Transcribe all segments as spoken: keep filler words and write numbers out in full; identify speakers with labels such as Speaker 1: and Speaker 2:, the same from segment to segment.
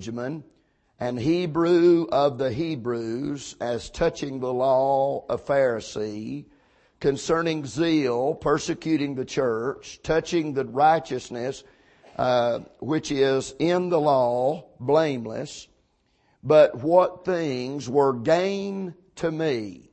Speaker 1: Benjamin, and Hebrew of the Hebrews, as touching the law, a Pharisee, concerning zeal, persecuting the church, touching the righteousness uh, which is in the law, blameless. But what things were gain to me?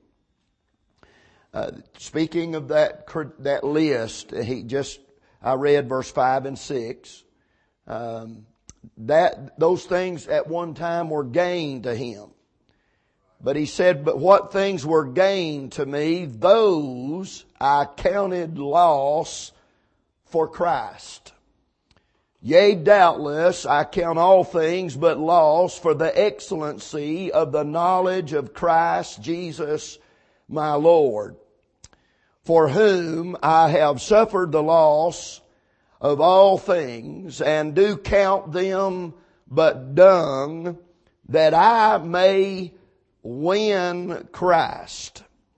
Speaker 1: Uh, speaking of that that list, he just I read verse five and six. Um, that those things at one time were gain to him. But he said, but what things were gain to me, those I counted loss for Christ. Yea, doubtless, I count all things but loss for the excellency of the knowledge of Christ Jesus my Lord, for whom I have suffered the loss of all things, and do count them but dung, that I may win Christ.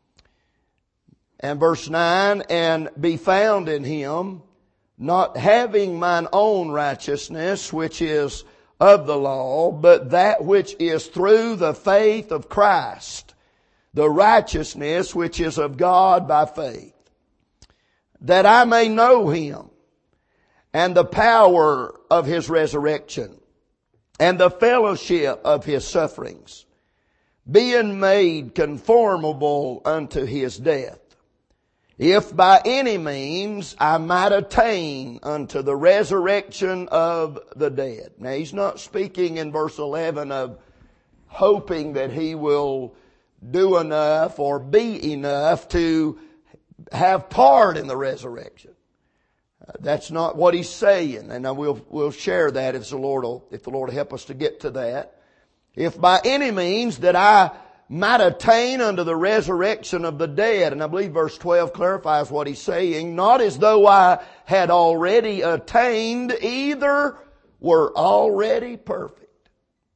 Speaker 1: And verse nine, and be found in Him, not having mine own righteousness, which is of the law, but that which is through the faith of Christ, the righteousness which is of God by faith, that I may know Him, and the power of His resurrection, and the fellowship of His sufferings, being made conformable unto His death, if by any means I might attain unto the resurrection of the dead. Now, he's not speaking in verse eleven of hoping that he will do enough or be enough to have part in the resurrection. Uh, that's not what he's saying, and we'll we'll share that if the Lord will, if the Lord will help us to get to that. If by any means that I might attain unto the resurrection of the dead. And I believe verse twelve clarifies what he's saying. Not as though I had already attained, either were already perfect.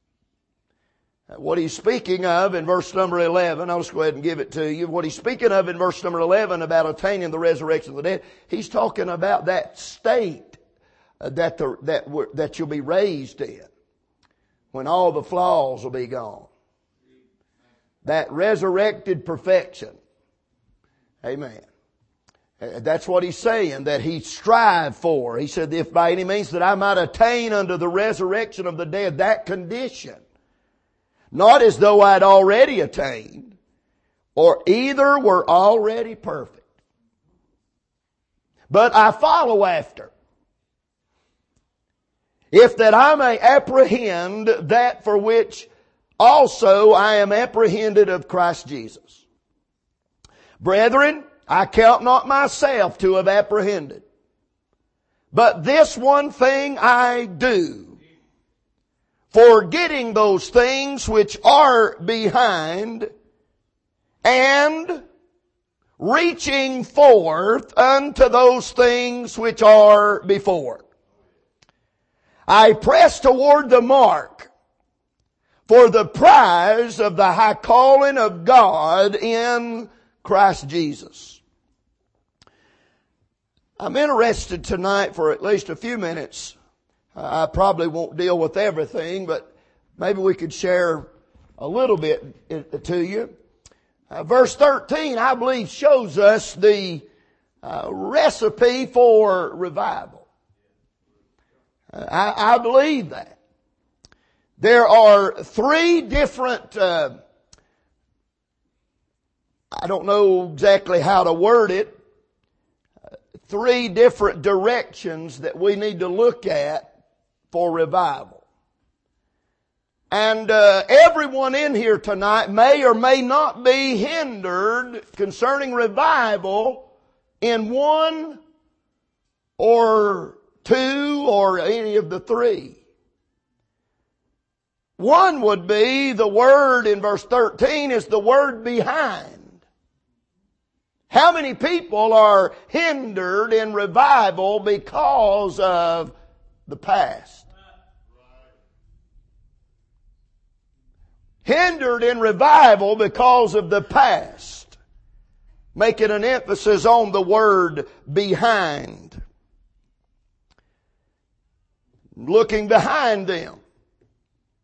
Speaker 1: What he's speaking of in verse number eleven, I'll just go ahead and give it to you. What he's speaking of in verse number eleven about attaining the resurrection of the dead, he's talking about that state that the, that that you'll be raised in, when all the flaws will be gone. That resurrected perfection. Amen. That's what he's saying, that he strived for. He said, if by any means that I might attain unto the resurrection of the dead, that condition. Not as though I'd already attained, or either were already perfect. But I follow after. If that I may apprehend that for which also I am apprehended of Christ Jesus. Brethren, I count not myself to have apprehended, but this one thing I do, forgetting those things which are behind, and reaching forth unto those things which are before. I press toward the mark for the prize of the high calling of God in Christ Jesus. I'm interested tonight for at least a few minutes. I probably won't deal with everything, but maybe we could share a little bit to you. Uh, verse thirteen, I believe, shows us the uh, recipe for revival. Uh, I, I believe that. There are three different, uh, I don't know exactly how to word it, uh, three different directions that we need to look at for revival. And uh, everyone in here tonight may or may not be hindered concerning revival in one or two or any of the three. One would be the word in verse thirteen is the word behind. How many people are hindered in revival because of the past? Hindered in revival because of the past. Making an emphasis on the word behind. Looking behind them.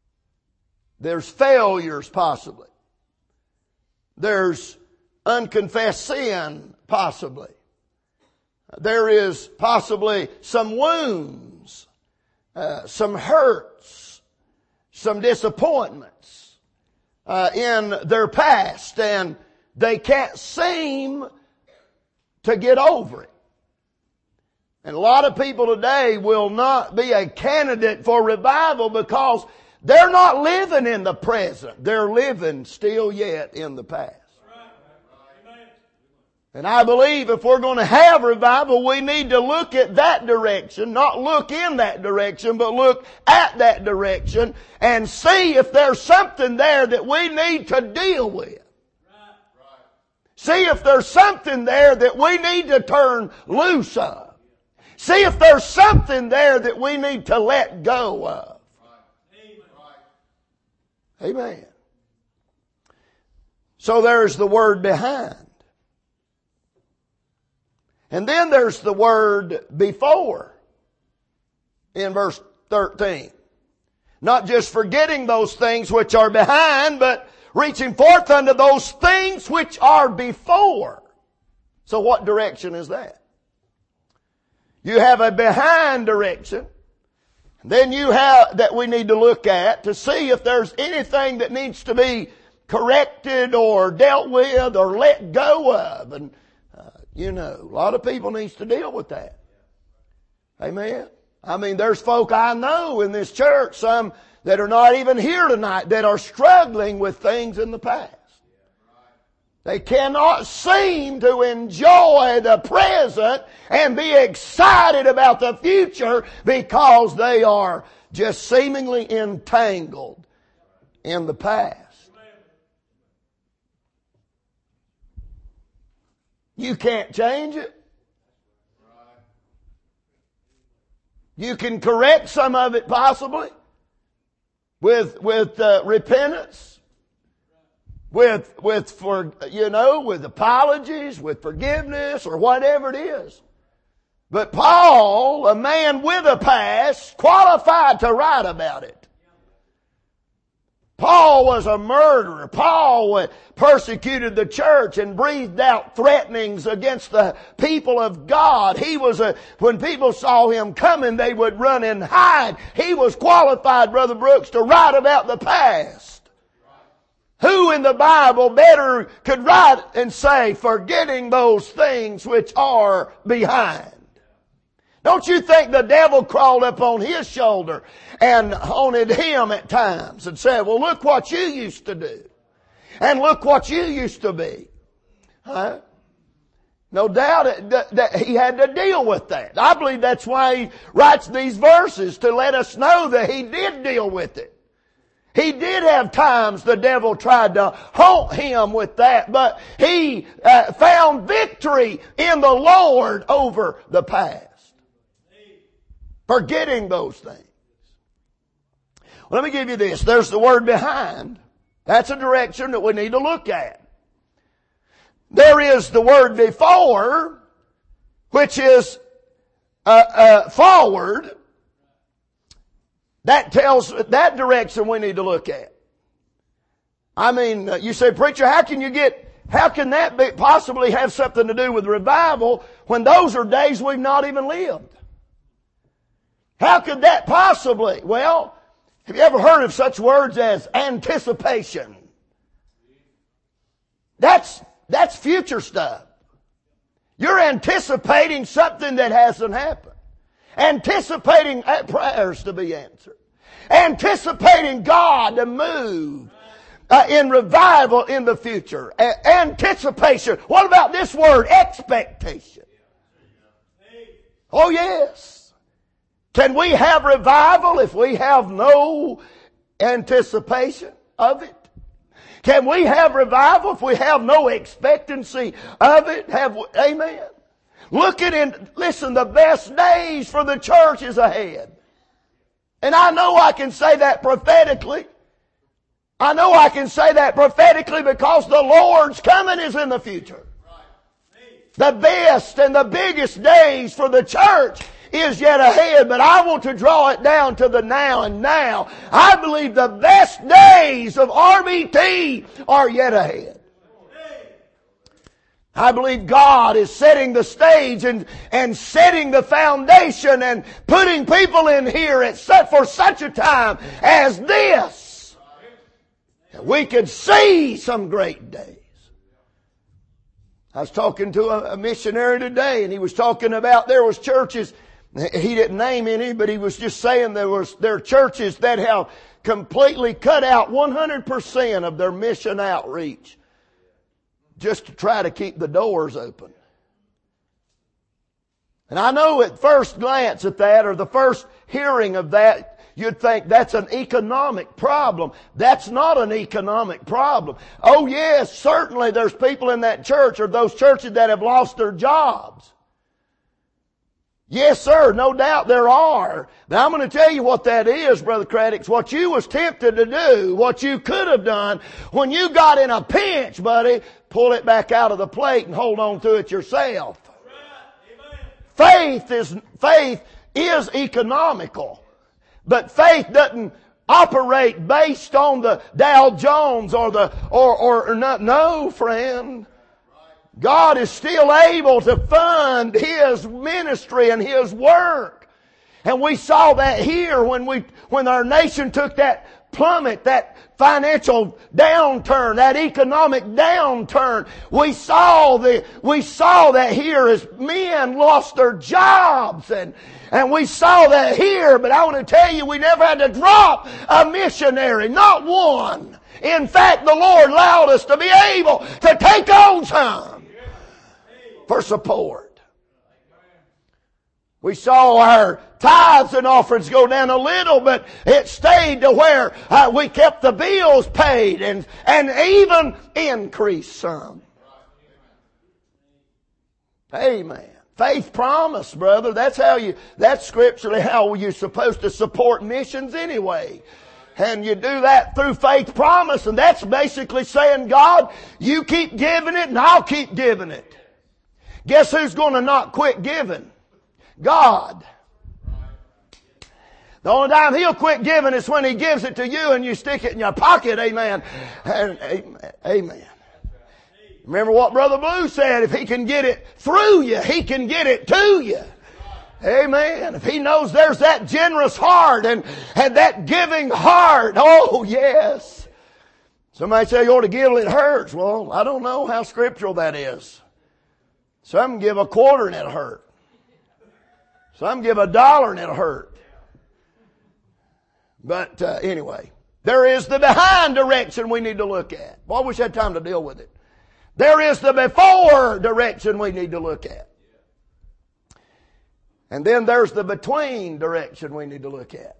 Speaker 1: There's failures possibly. There's unconfessed sin possibly. There is possibly some wounds, uh, some hurts, some disappointments uh, in their past, and they can't seem to get over it. And a lot of people today will not be a candidate for revival because they're not living in the present. They're living still yet in the past. And I believe if we're going to have revival, we need to look at that direction, not look in that direction, but look at that direction and see if there's something there that we need to deal with. See if there's something there that we need to turn loose of. See if there's something there that we need to let go of. Amen. So there's the word behind. And then there's the word before in verse thirteen. Not just forgetting those things which are behind, but reaching forth unto those things which are before. So what direction is that? You have a behind direction. Then you have that we need to look at to see if there's anything that needs to be corrected or dealt with or let go of. And uh, you know, a lot of people needs to deal with that. Amen. I mean, there's folk I know in this church, some that are not even here tonight, that are struggling with things in the past. They cannot seem to enjoy the present and be excited about the future because they are just seemingly entangled in the past. You can't change it. You can correct some of it possibly with with uh, repentance. With, with, for, you know, with apologies, with forgiveness, or whatever it is. But Paul, a man with a past, qualified to write about it. Paul was a murderer. Paul persecuted the church and breathed out threatenings against the people of God. He was a, when people saw him coming, they would run and hide. He was qualified, Brother Brooks, to write about the past. Who in the Bible better could write and say, forgetting those things which are behind? Don't you think the devil crawled up on his shoulder and haunted him at times and said, well, look what you used to do. And look what you used to be. Huh? No doubt it, that, that he had to deal with that. I believe that's why he writes these verses, to let us know that he did deal with it. He did have times the devil tried to haunt him with that, but he uh, found victory in the Lord over the past. Forgetting those things. Well, let me give you this. There's the word behind. That's a direction that we need to look at. There is the word before, which is uh, uh, forward. That tells, that direction we need to look at. I mean, you say, preacher, how can you get, how can that be, possibly have something to do with revival when those are days we've not even lived? How could that possibly? Well, have you ever heard of such words as anticipation? That's, that's future stuff. You're anticipating something that hasn't happened. Anticipating prayers to be answered. Anticipating God to move uh, in revival in the future. A- anticipation. What about this word? Expectation. Oh yes. Can we have revival if we have no anticipation of it? Can we have revival if we have no expectancy of it? Have, amen. Look at it, listen, the best days for the church is ahead. And I know I can say that prophetically. I know I can say that prophetically because the Lord's coming is in the future. The best and the biggest days for the church is yet ahead, but I want to draw it down to the now and now. I believe the best days of R B T are yet ahead. I believe God is setting the stage and, and setting the foundation and putting people in here at such, for such a time as this. We could see some great days. I was talking to a, a missionary today, and he was talking about there was churches, he didn't name any, but he was just saying there was there are churches that have completely cut out one hundred percent of their mission outreach just to try to keep the doors open. And I know at first glance at that, or the first hearing of that, you'd think that's an economic problem. That's not an economic problem. Oh yes, certainly there's people in that church or those churches that have lost their jobs. Yes, sir, no doubt there are. Now I'm going to tell you what that is, Brother Craddock. What you was tempted to do, what you could have done when you got in a pinch, buddy, pull it back out of the plate and hold on to it yourself. Faith is, faith is economical. But faith doesn't operate based on the Dow Jones or the, or, or, or not. No, friend. God is still able to fund His ministry and His work. And we saw that here when we, when our nation took that plummet, that financial downturn, that economic downturn. We saw the, we saw that here as men lost their jobs, and, and we saw that here, but I want to tell you, we never had to drop a missionary, not one. In fact, the Lord allowed us to be able to take on some for support. We saw our tithes and offerings go down a little, but it stayed to where uh, we kept the bills paid and, and even increased some. Amen. Faith promise, brother. That's how you, that's scripturally how you're supposed to support missions anyway. And you do that through faith promise, and that's basically saying, God, you keep giving it and I'll keep giving it. Guess who's going to not quit giving? God. The only time He'll quit giving is when He gives it to you and you stick it in your pocket. Amen. And, amen. Amen. Remember what Brother Blue said. If He can get it through you, He can get it to you. Amen. If He knows there's that generous heart and, and that giving heart. Oh, yes. Somebody say you ought to give till it hurts. Well, I don't know how scriptural that is. Some give a quarter and it'll hurt. Some give a dollar and it'll hurt. But uh, anyway, there is the behind direction we need to look at. Boy, I wish I had time to deal with it. There is the before direction we need to look at. And then there's the between direction we need to look at.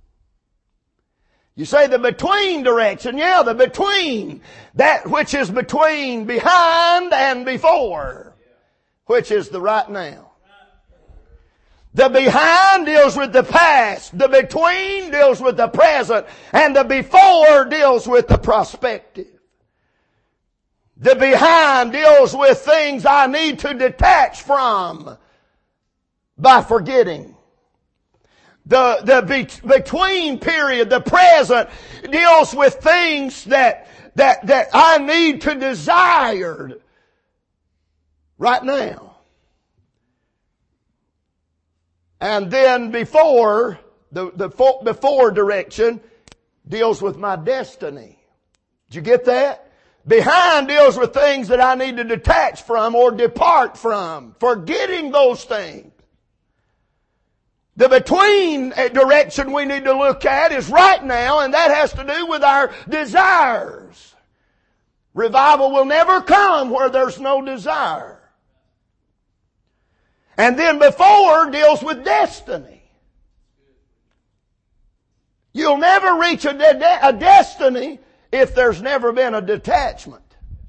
Speaker 1: You say the between direction, yeah, the between. That which is between behind and before, which is the right now. The behind deals with the past. The between deals with the present. And the before deals with the prospective. The behind deals with things I need to detach from by forgetting. The, the be- between period, the present, deals with things that, that, that I need to desire right now. And then before, the, the before direction deals with my destiny. Did you get that? Behind deals with things that I need to detach from or depart from. Forgetting those things. The between direction we need to look at is right now, and that has to do with our desires. Revival will never come where there's no desire. And then before deals with destiny. You'll never reach a, de- a destiny if there's never been a detachment.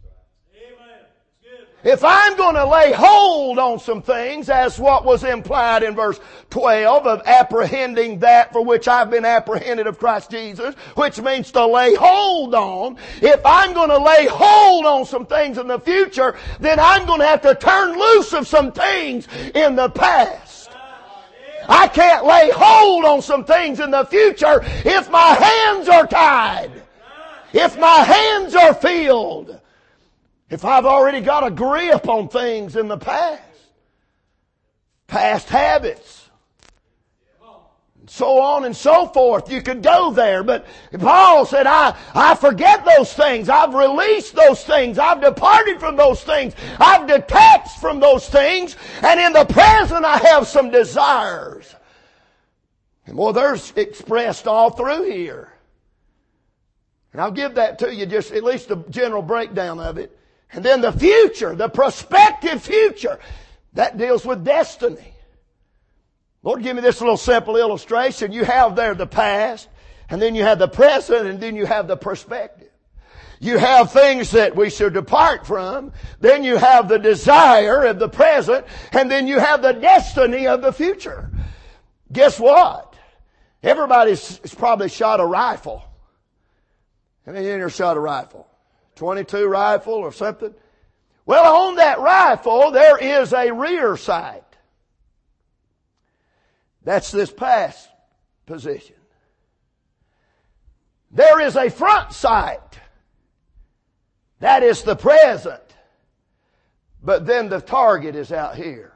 Speaker 1: If I'm going to lay hold on some things, as what was implied in verse twelve of apprehending that for which I've been apprehended of Christ Jesus, which means to lay hold on. If I'm going to lay hold on some things in the future, then I'm going to have to turn loose of some things in the past. I can't lay hold on some things in the future if my hands are tied. If my hands are filled. If I've already got a grip on things in the past. Past habits. So on and so forth. You could go there. But Paul said, I, I forget those things. I've released those things. I've departed from those things. I've detached from those things. And in the present I have some desires. And well, they're expressed all through here. And I'll give that to you, just at least a general breakdown of it. And then the future, the prospective future, that deals with destiny. Lord, give me this little simple illustration. You have there the past, and then you have the present, and then you have the perspective. You have things that we should depart from, then you have the desire of the present, and then you have the destiny of the future. Guess what? Everybody's probably shot a rifle. How many in here shot a rifle? twenty-two rifle or something? Well, on that rifle, there is a rear sight. That's this past position. There is a front sight. That is the present. But then the target is out here.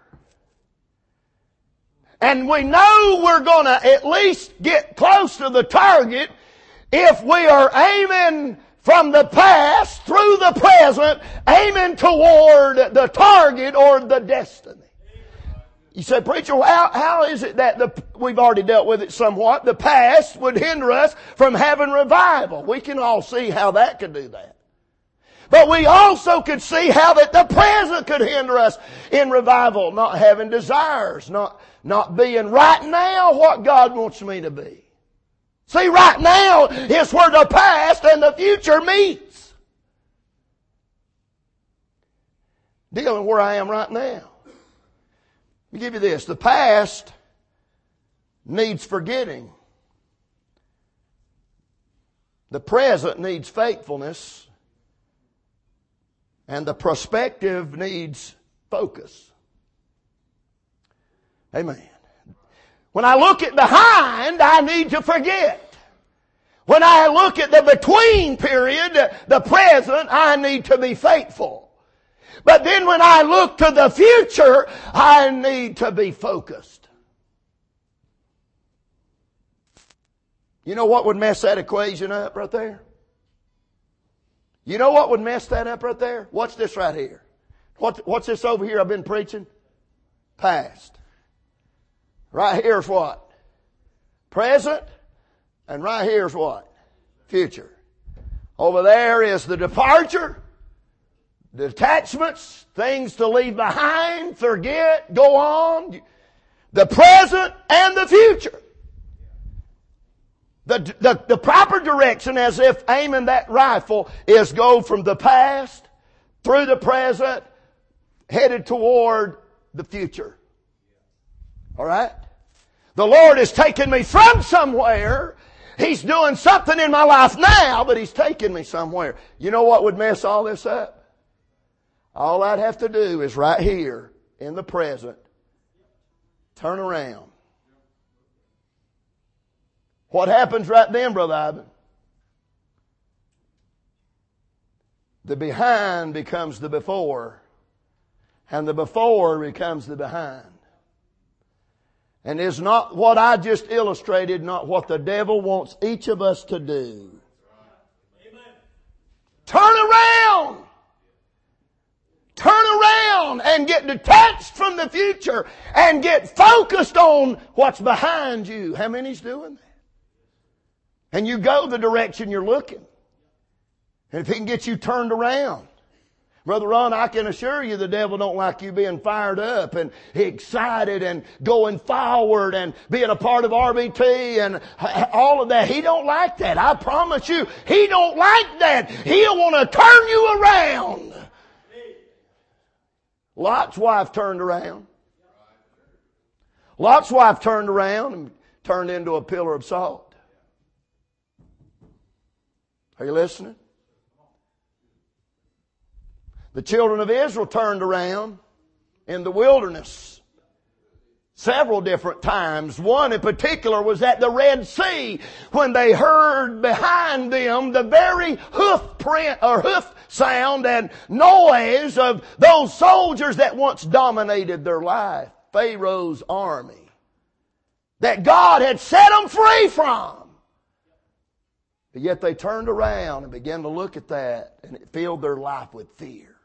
Speaker 1: And we know we're going to at least get close to the target if we are aiming from the past through the present, aiming toward the target or the destiny. You say, preacher, how, how is it that the, we've already dealt with it somewhat, the past would hinder us from having revival? We can all see how that could do that. But we also could see how that the present could hinder us in revival, not having desires, not, not being right now what God wants me to be. See, right now is where the past and the future meets. Dealing where I am right now. Let me give you this. The past needs forgetting. The present needs faithfulness. And the prospective needs focus. Amen. When I look at behind, I need to forget. When I look at the between period, the present, I need to be faithful. But then when I look to the future, I need to be focused. You know what would mess that equation up right there? You know what would mess that up right there? Watch this right here. What, what's this over here I've been preaching? Past. Right here's what? Present. And right here's what? Future. Over there is the departure. Detachments, things to leave behind, forget, go on. The present and the future. The, the, the proper direction, as if aiming that rifle, is go from the past, through the present, headed toward the future. Alright? The Lord is taking me from somewhere. He's doing something in my life now, but He's taking me somewhere. You know what would mess all this up? All I'd have to do is right here in the present, turn around. What happens right then, Brother Ivan? The behind becomes the before, and the before becomes the behind. And is not what I just illustrated, not what the devil wants each of us to do. Turn around! Turn around and get detached from the future and get focused on what's behind you. How many's doing that? And you go the direction you're looking. And if he can get you turned around. Brother Ron, I can assure you the devil don't like you being fired up and excited and going forward and being a part of R B T and all of that. He don't like that. I promise you, he don't like that. He'll want to turn you around. Lot's wife turned around. Lot's wife turned around and turned into a pillar of salt. Are you listening? The children of Israel turned around in the wilderness Several different times. One in particular was at the Red Sea when they heard behind them the very hoof print or hoof sound and noise of those soldiers that once dominated their life. Pharaoh's army that God had set them free from. But yet they turned around and began to look at that, and it filled their life with fear.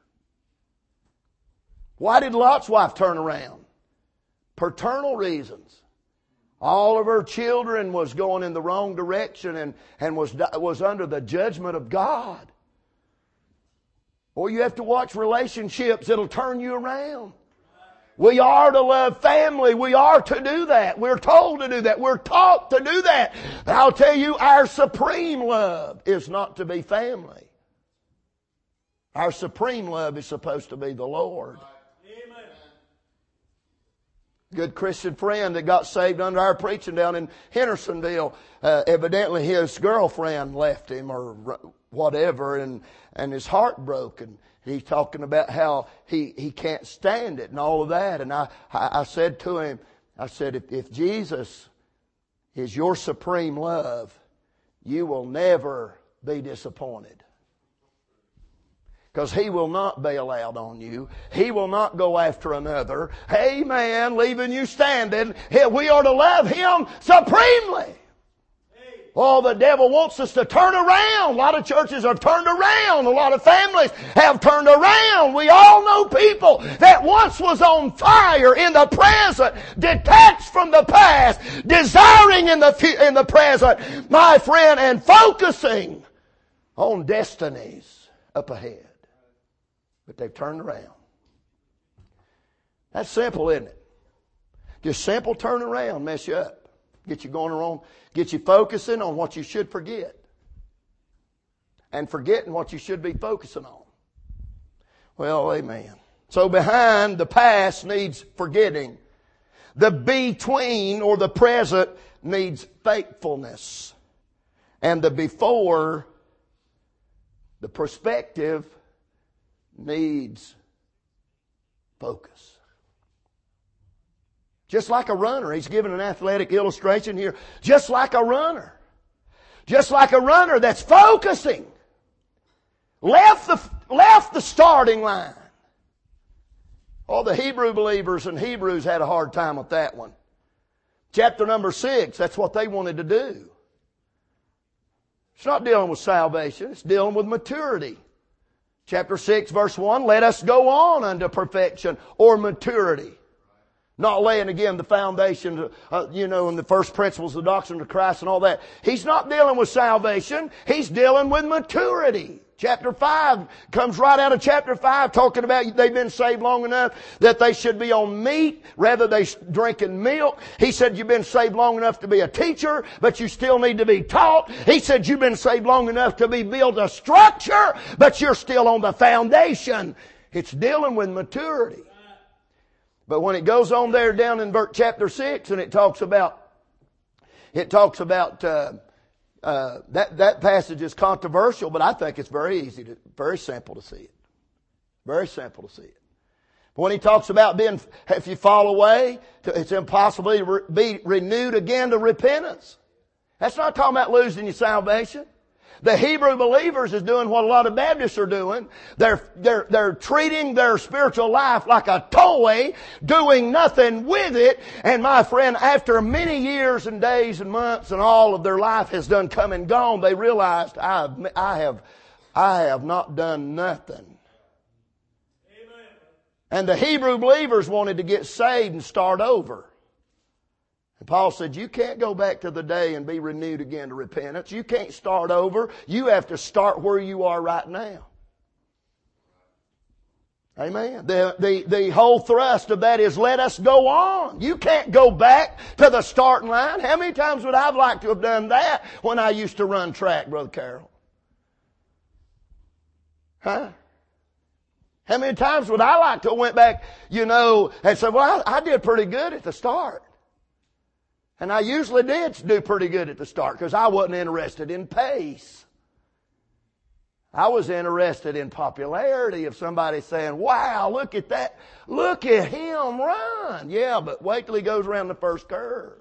Speaker 1: Why did Lot's wife turn around? Paternal reasons. All of her children was going in the wrong direction and, and was, was under the judgment of God. Or you have to watch relationships that'll turn you around. We are to love family. We are to do that. We're told to do that. We're taught to do that. But I'll tell you, our supreme love is not to be family. Our supreme love is supposed to be the Lord. Good Christian friend that got saved under our preaching down in Hendersonville. Uh, evidently his girlfriend left him or whatever, and, and his heart broke. And he's talking about how he, he can't stand it and all of that. And I, I, I said to him, I said, if, if Jesus is your supreme love, you will never be disappointed. Because He will not bail out on you. He will not go after another. Amen. Leaving you standing. We are to love Him supremely. Oh, the devil wants us to turn around. A lot of churches are turned around. A lot of families have turned around. We all know people that once was on fire in the present, detached from the past, desiring in the, in the present, my friend, and focusing on destinies up ahead. But they've turned around. That's simple, isn't it? Just simple turn around, mess you up. Get you going around, get you focusing on what you should forget. And forgetting what you should be focusing on. Well, amen. So behind the past needs forgetting. The between or the present needs faithfulness. And the before, the perspective, needs focus. Just like a runner. He's given an athletic illustration here. Just like a runner. Just like a runner that's focusing. Left the, left the starting line. Oh, the Hebrew believers and Hebrews had a hard time with that one. Chapter number six, that's what they wanted to do. It's not dealing with salvation. It's dealing with maturity. Chapter six, verse one, let us go on unto perfection or maturity. Not laying again the foundation, uh, you know, and the first principles of the doctrine of Christ and all that. He's not dealing with salvation. He's dealing with maturity. Chapter five comes right out of chapter five talking about they've been saved long enough that they should be on meat rather than drinking milk. He said you've been saved long enough to be a teacher, but you still need to be taught. He said you've been saved long enough to be built a structure, but you're still on the foundation. It's dealing with maturity. But when it goes on there down in chapter six and it talks about, it talks about, uh, Uh, that, that passage is controversial, but I think it's very easy to, very simple to see it. Very simple to see it. But when he talks about being, if you fall away, it's impossible to be renewed again to repentance. That's not talking about losing your salvation. The Hebrew believers is doing what a lot of Baptists are doing. They're, they're, they're treating their spiritual life like a toy, doing nothing with it. And my friend, after many years and days and months and all of their life has done come and gone, they realized I have, I have, I have not done nothing. Amen. And the Hebrew believers wanted to get saved and start over. And Paul said, you can't go back to the day and be renewed again to repentance. You can't start over. You have to start where you are right now. Amen. The, the, the whole thrust of that is let us go on. You can't go back to the starting line. How many times would I have liked to have done that when I used to run track, Brother Carroll? Huh? How many times would I like to have went back, you know, and said, well, I, I did pretty good at the start. And I usually did do pretty good at the start because I wasn't interested in pace. I was interested in popularity of somebody saying, wow, look at that. Look at him run. Yeah, but wait till he goes around the first curve.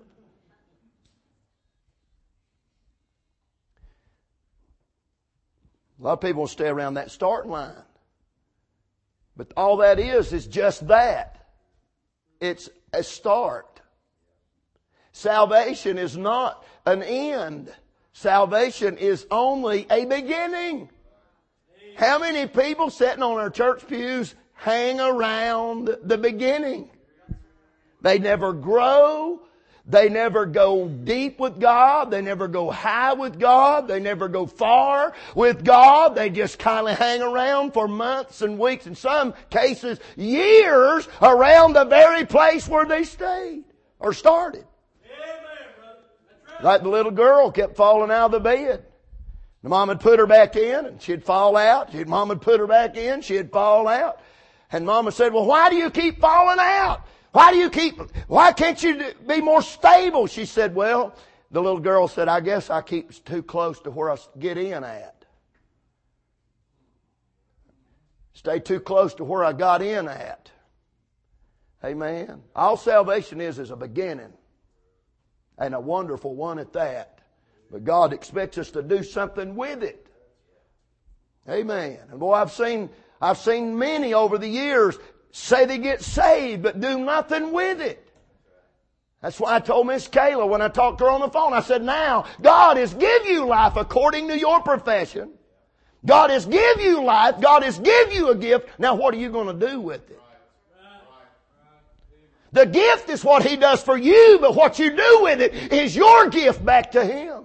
Speaker 1: A lot of people will stay around that starting line. But all that is, is just that. It's a start. Salvation is not an end. Salvation is only a beginning. How many people sitting on our church pews hang around the beginning? They never grow. They never go deep with God. They never go high with God. They never go far with God. They just kind of hang around for months and weeks, in some cases years, around the very place where they stayed or started.
Speaker 2: Amen, brother. That's right.
Speaker 1: Like the little girl kept falling out of the bed. The mom would put her back in and she'd fall out. She'd, mom would put her back in, she'd fall out. And mama said, well, why do you keep falling out? Why do you keep, why can't you be more stable? She said, well, the little girl said, I guess I keep too close to where I get in at. Stay too close to where I got in at. Amen. All salvation is is a beginning. And a wonderful one at that. But God expects us to do something with it. Amen. And boy, I've seen, I've seen many over the years say they get saved, but do nothing with it. That's why I told Miss Kayla when I talked to her on the phone, I said, now, God has give you life according to your profession. God has give you life. God has give you a gift. Now what are you going to do with it? The gift is what He does for you, but what you do with it is your gift back to Him.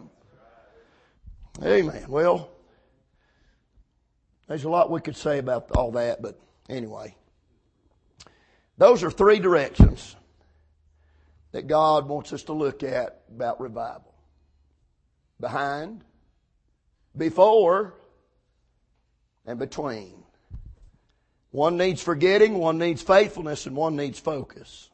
Speaker 1: Amen. Well, there's a lot we could say about all that, but anyway. Those are three directions that God wants us to look at about revival. Behind, before, and between. One needs forgetting, one needs faithfulness, and one needs focus.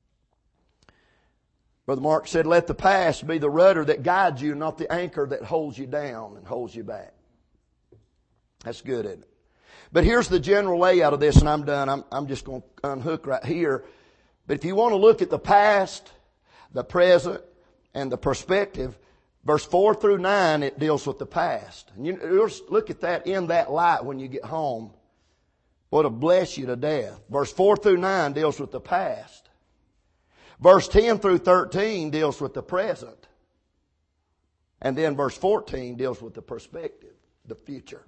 Speaker 1: Brother Mark said, let the past be the rudder that guides you, not the anchor that holds you down and holds you back. That's good, isn't it? But here's the general layout of this, and I'm done. I'm, I'm just going to unhook right here. But if you want to look at the past, the present, and the perspective, verse four through nine, it deals with the past. And you, you'll look at that in that light when you get home. What'll bless you to death. Verse four through nine deals with the past. Verse ten through thirteen deals with the present. And then verse fourteen deals with the perspective, the future.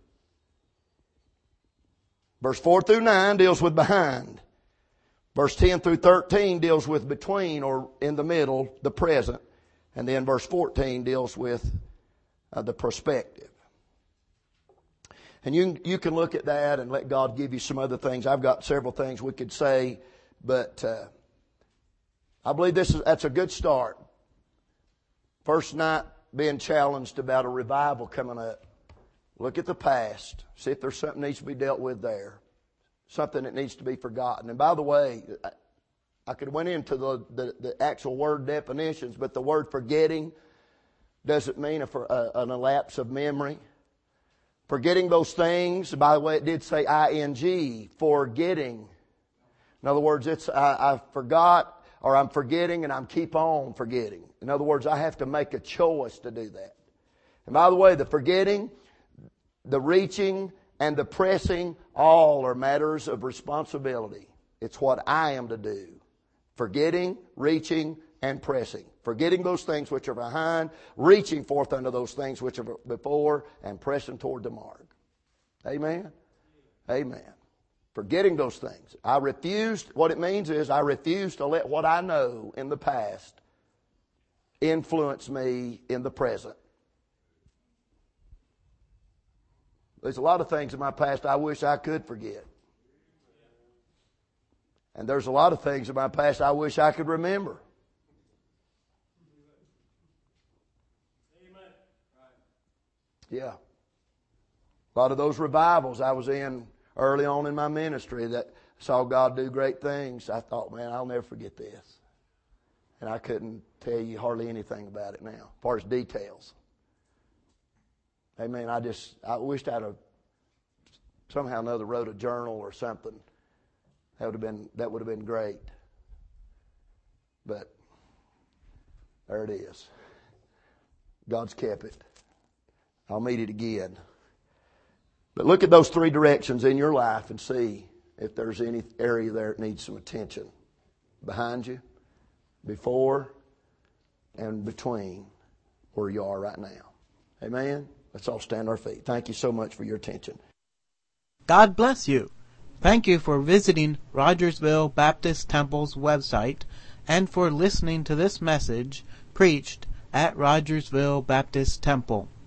Speaker 1: Verse four through nine deals with behind. Verse ten through thirteen deals with between or in the middle, the present. And then verse fourteen deals with uh, the perspective. And you, you can look at that and let God give you some other things. I've got several things we could say, but uh, I believe this is that's a good start. First night being challenged about a revival coming up. Look at the past. See if there's something that needs to be dealt with there. Something that needs to be forgotten. And by the way, I could have went into the, the, the actual word definitions, but the word forgetting doesn't mean a, a, an elapse of memory. Forgetting those things, by the way, it did say I N G, forgetting. In other words, it's I, I forgot or I'm forgetting and I'm keep on forgetting. In other words, I have to make a choice to do that. And by the way, the forgetting, the reaching, and the pressing, all are matters of responsibility. It's what I am to do. Forgetting, reaching, and pressing. Forgetting those things which are behind, reaching forth unto those things which are before, and pressing toward the mark. Amen? Amen. Forgetting those things. I refused, what it means is I refuse to let what I know in the past influence me in the present. There's a lot of things in my past I wish I could forget. And there's a lot of things in my past I wish I could remember.
Speaker 2: Amen.
Speaker 1: Yeah. A lot of those revivals I was in early on in my ministry that saw God do great things, I thought, man, I'll never forget this. And I couldn't tell you hardly anything about it now, as far as details. Amen. I just, I wished I'd have somehow or another wrote a journal or something, that would have been, that would have been great. But there it is. God's kept it. I'll meet it again. But look at those three directions in your life and see if there's any area there that needs some attention. Behind you, before, and between where you are right now. Amen? Let's all stand on our feet. Thank you so much for your attention.
Speaker 3: God bless you. Thank you for visiting Rogersville Baptist Temple's website and for listening to this message preached at Rogersville Baptist Temple.